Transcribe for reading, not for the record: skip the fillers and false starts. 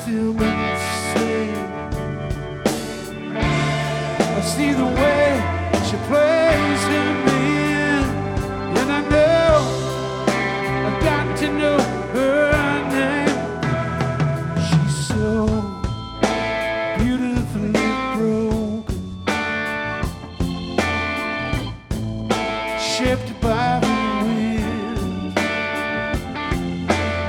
still been the same. I see the way she plays in me, and I know I've got to know her name. She's so beautifully broken, shaped by